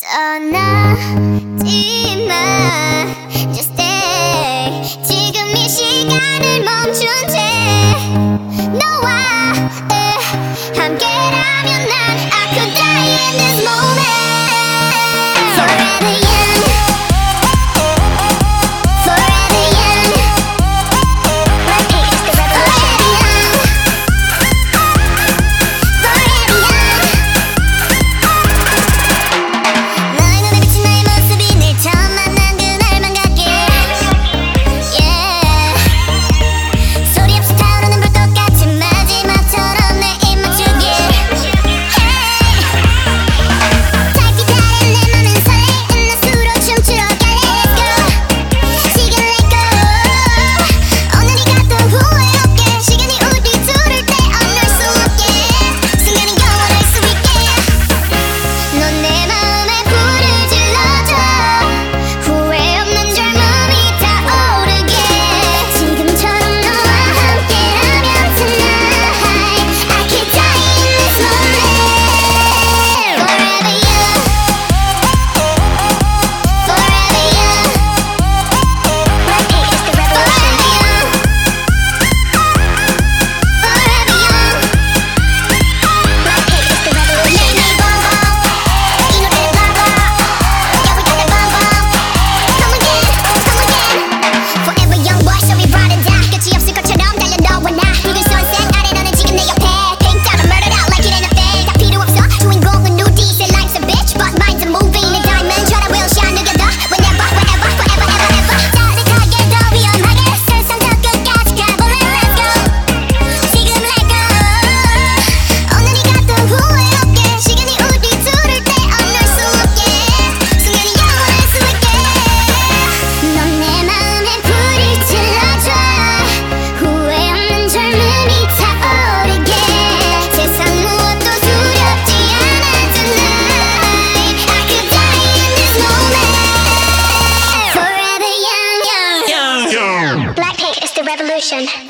떠나지 마 Just stay 지금 이 시간을 멈춘 채 너와 함께라면 난 I could die in this moment Forever young Forever young Black Pink is the revolution Forever young 너의 눈에 비친 나의 모습이 늘 처음 만난 그날만 같길 Yeah 소리 없이 타오르는 불꽃 같은 마지막처럼 내 입 맞추길 Hey 달빛 아래 내 맘은 설레이는 낯으로 춤추러 가 Let's go 시간 let go 오늘이 가도 후회 없게 시간이 우리 둘을 떼어낼 수 없게 순간이 영원할 수 있게 넌 내 마음에 불을 질러줘 후회 없는 젊음이 타오르게 지금처럼 너와 함께라면 tonight I could die in this moment Forever young Forever young Black Pink is the revolution Forever young Black Pink is the revolution 이 노래는 blah blah Yeah we got that blah blah Come again Forever young boy so we ride or die 끝이 없을 것처럼 달려 너와 나 붉은 sunset 아래 너는 지금 내 옆에 Pink out and murdered out like it ain't a thing 다 필요 없어 주인공은 누디 Say life's a bitch but mine's a movie 내 diamond try to will shine together Whenever forever ever 따뜻하게 더 위험하게 세상 저 끝까지 가볼래 Let's go 지금 let go 오늘이 가도 후회 없게 시간이 우리 둘을 떼어낼 수 없게 순간이 영원할 수 있게 넌 내 마음에 불을 질러줘 후회 없는 젊음이 타오르게 세상 무엇도 두렵지 않아 tonight I could die in this moment Forever young Black Pink is the revolution